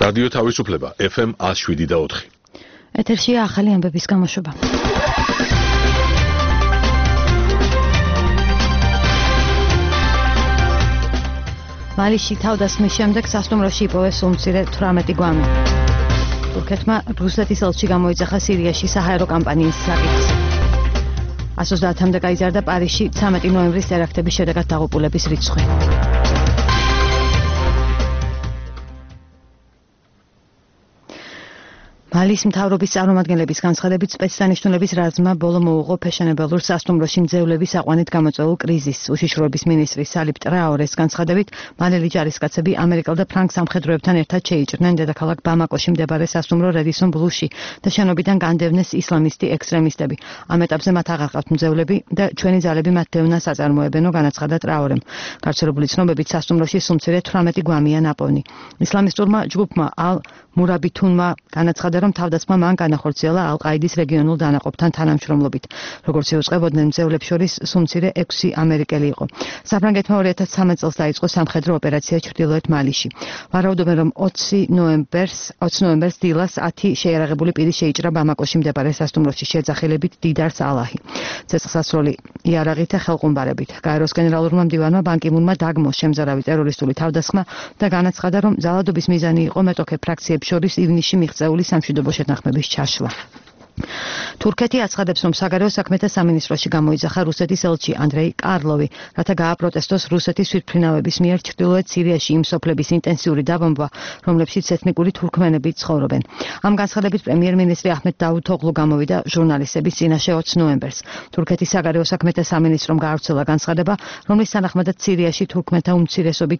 რადიო თავისუფლება FM 107.4. ეთერშია ახალი ამბების გამოშვება. მალიში თავდასხმის შემდეგ სასტუმროში იპოვეს უმცირე 18 გვამი. თურქეთმა რუსეთის ელჩი გამოიძახა სირიაში საჰაერო კამპანიის საკითხს. 130-მდე გაიზარდა პარიზში 13 ნოემბრის ტერაქტების შედეგად დაღუპულების რიცხვი. მალის მთავრობის წარმომადგენლების განცხადებით სპეცსანიშნულების რაზმმა ბოლო მოუღო ფეშენებელურ სასტუმროში მძევლების აყვანით გამოწვეულ კრიზისს. უშიშროების მინისტრი სალიბ ტრაორეს განცხადებით, მალელი ჯარისკაცები ამერიკელ და ფრანგ სამხედროებთან ერთად შეიჭრნენ დედაქალაქ ბამაკოში მდებარე სასტუმრო რედისონ ბლუში და შენობიდან განდევნეს ისლამისტი ექსტრემისტები. ამ ეტაპზე მათ აღარ ყავთ მძევლები და ჩვენი ძალები მათ დევნას აწარმოებენო, განაცხადა ტრაორემ. გავრცელებული ცნობებით სასტუმროში სუმცირე 18 გვამია ნაპოვნი. ისლამისტურმა ჯგუფმა ალ-მურაბითუნმა განაცხადა, რომ თავდასხმა მან განახორციელა ალ-ყაიდის რეგიონულ დანაყოფთან თანამშრომლობით. როგორც იუწყებოდნენ, მძევლებს შორის სუმცირე 6 ამერიკელი იყო. საფრანგეთმა 2013 წელს დაიწყო სამხედრო ოპერაცია ჩრდილოეთ მალიში. ვარაუდობენ, რომ 20 ნოემბერს დილას 10 შეიარაღებული პირი შეიჭრა ბამაკოში მდებარე სასტუმროში შეძახილებით დიდარ ალაჰი. ცეცხლსასროლი იარაღით და ხელყუმბარებით. გაეროს გენერალურმა მდივანმა ბან კი მუნმა დაგმო შემზარავი ტერორისტული თავდასხმა და განაცხადა, რომ ძალადობის მიზანი იყო მეტოქე ფრაქციებს შორის ივნისში მიღწეული სამშვიდობო შეთანხმების ჩაშლა. თურქეთი აცხადებს, რომ საგარეო საქმეთა სამინისტროში გამოიძახა რუსეთის ელჩი ანდრეი კარლოვი, რათა გააპროტესტოს რუსეთის თვითმფრინავების მიერ ჩრდილოეთ სირიაში იმ სოფლების ინტენსიური დაბომბვა, რომლებშიც ეთნიკური თურქმენები ცხოვრობენ. ამ განცხადებით პრემიერ-მინისტრი აჰმედ დავუთოღლუ გამოვიდა ჟურნალისტების წინაშე 20 ნოემბერს. თურქეთის საგარეო საქმეთა სამინისტრომ გაავრცელა განცხადება, რომლის თანახმადაც სირიაში თურქმენთა უმცირესობით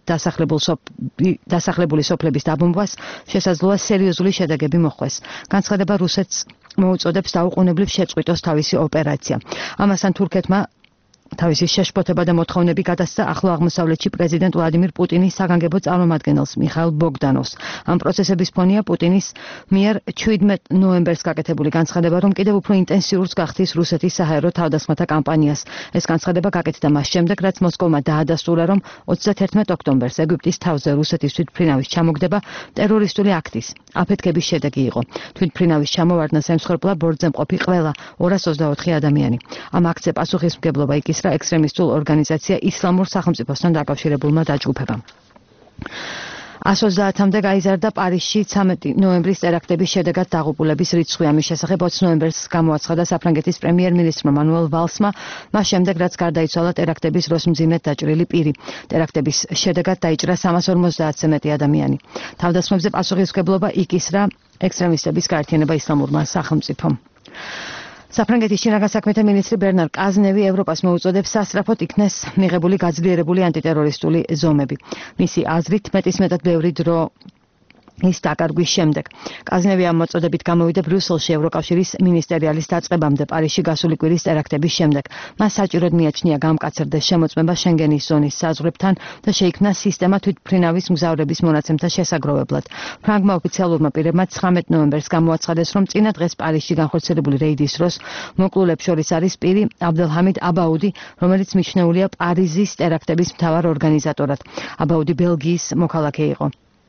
დასახლებული სოფლების დაბომბვას შესაძლოა სერიოზული შედეგები მოჰყვეს. განცხადება რუსეთს მოუწოდებს დაუყოვნებლივ შეწყვიტოს თავისი ოპერაცია. ამასთან თურქეთმა თავისი შეშფოთება და მოთხოვნები გადასცა ახლო აღმოსავლეთში პრეზიდენტ ვლადიმირ პუტინის საგანგებო წარმომადგენელს მიხაილ ბოგდანოვს. ამ პროცესების ფონია პუტინის მიერ 17 ნოემბერს გაკეთებული განცხადება, რომ კიდევ უფრო ინტენსიურს გახდის რუსეთის საჰაერო თავდასხმათა კამპანიას. ეს განცხადება გაკეთდა მას შემდეგ, რაც მოსკოვმა დაადასტურა, რომ 31 ოქტომბერს ეგვიპტის თავზე რუსეთის თვითმფრინავის ჩამოგდება ტერორისტული აქტის აფეთქების შედეგი იყო. თვითმფრინავის ჩამოვარდნას ემსხვერპლა ბორტზე მყოფი ყველა 224 ადამიანი. ამ აქტზე პასუხისმგებლობა იკისრა ექსტრემისტულ ორგანიზაცია ისლამურ სახელმწიფოსთან დაკავშირებულმა დაჯგუფებამ. 130-მდე გაიზარდა პარიზში 13 ნოემბრის ტერაქტების შედეგად დაღუპულების რიცხვი. ამის შესახებ 20 ნოემბერს გამოაცხადა საფრანგეთის პრემიერ-მინისტრმა მანუელ ვალსმა, მას შემდეგ რაც გარდაიცვალა ტერაქტების დროს მძიმედ დაჭრილი პირი. ტერაქტების შედეგად დაიჭრა 350-ზე მეტი ადამიანი. თავდასხმებზე პასუხისმგებლობა იკისრა ექსტრემისტების გაერთიანება ისლამურმა სახელმწიფომ. საფრანგეთის შინაგან საქმეთა მინისტრი ბერნარ კაზნევი ევროპას მოუწოდებს სასწრაფოდ იქნეს მიღებული გაძლიერებული ანტიტერორისტული ზომები. მისი აზრით მეტისმეტად ბევრი დრო ის დაკარგვის შემდეგ. კაზნევი ამ მოწოდებით გამოვიდა ბრიუსელში ევროკავშირის მინისტერიალის დაწყებამდე პარიზში გასული კვირის ტერაქტების შემდეგ. მას საჭიროდ მიაჩნია გამკაცრდეს შემოწმება შენგენის ზონის საზღვრებთან და შეიქმნა სისტემა თვითმფრინავის მგზავრების მონაცემთა შესაგროვებლად. ფრანგმა ოფიციალურმა პირებმა 19 ნოემბერს გამოაცხადეს, რომ წინა დღეს პარიზში განხორციელებული რეიდის დროს მოკლულებს შორის არის პირი აბდელჰამიდ აბაუდი, რომელიც მიჩნეულია პარიზის ტერაქტების მთავარ ორგანიზატორად. აბაუდი ბელგიის მოქალაქე იყო.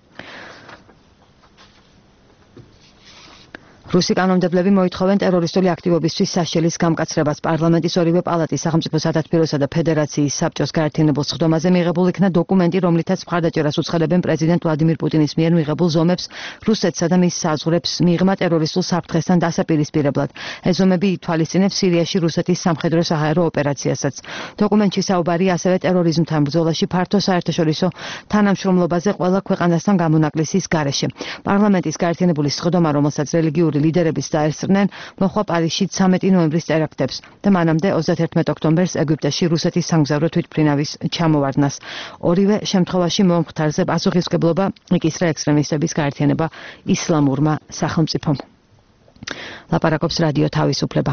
რუსი კანონმდებლები მოითხოვენ ტერორისტული აქტივობისთვის საშელის გამკაცრებას. პარლამენტის ორივე პალატის სახელმწიფო სათათბიროსა და ფედერაციის საბჭოს გაერთიანებულ სხდომაზე მიღებულ იქნა დოკუმენტი, რომლითაც მხარდაჭერას უცხადებენ პრეზიდენტ ვლადიმირ პუტინის მიერ მიღებულ ზომებს რუსეთსა და მის საზღვრებს მიღმა ტერორისტულ საფრთხესთან დასაპირისპირებლად. ეს ზომები ითვალისწინებს სირიაში რუსეთის სამხედრო საჰაერო ოპერაციასაც. დოკუმენტში საუბარია ასევე ტერორიზმთან ბრძოლაში ფართო საერთაშორისო თანამშრომლობაზე ყველა ქვეყანასთან გამონაკლისის გარეშე. პარლამენტის გაერთიანებული სხდომა, რომელსაც რელიგიური ლიდერებიც დაესწრნენ, მოხვა პარიზში 13 ნოემბრის ტერაქტებს და მანამდე 31 ოქტომბერს ეგვიპტეში რუსეთის სამგზავრო თვითმფრინავის ჩამოვარდნას. ორივე შემთხვევაში მომხდარზე პასუხისმგებლობა იკისრა ექსტრემისტების გაერთიანება ისლამურმა სახელმწიფომ. ლაპარაკობს რადიო თავისუფლება.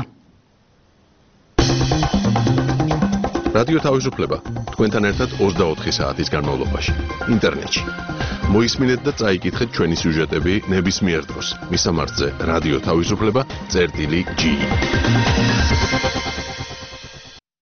რადიო თავისუფლება თქვენთან ერთად 24 საათის განმავლობაში ინტერნეტში. მოისმინეთ და წაიკითხეთ ჩვენი სიუჟეტები ნებისმიერ დროს. მისამართზე რადიო თავისუფლება წერტილი G.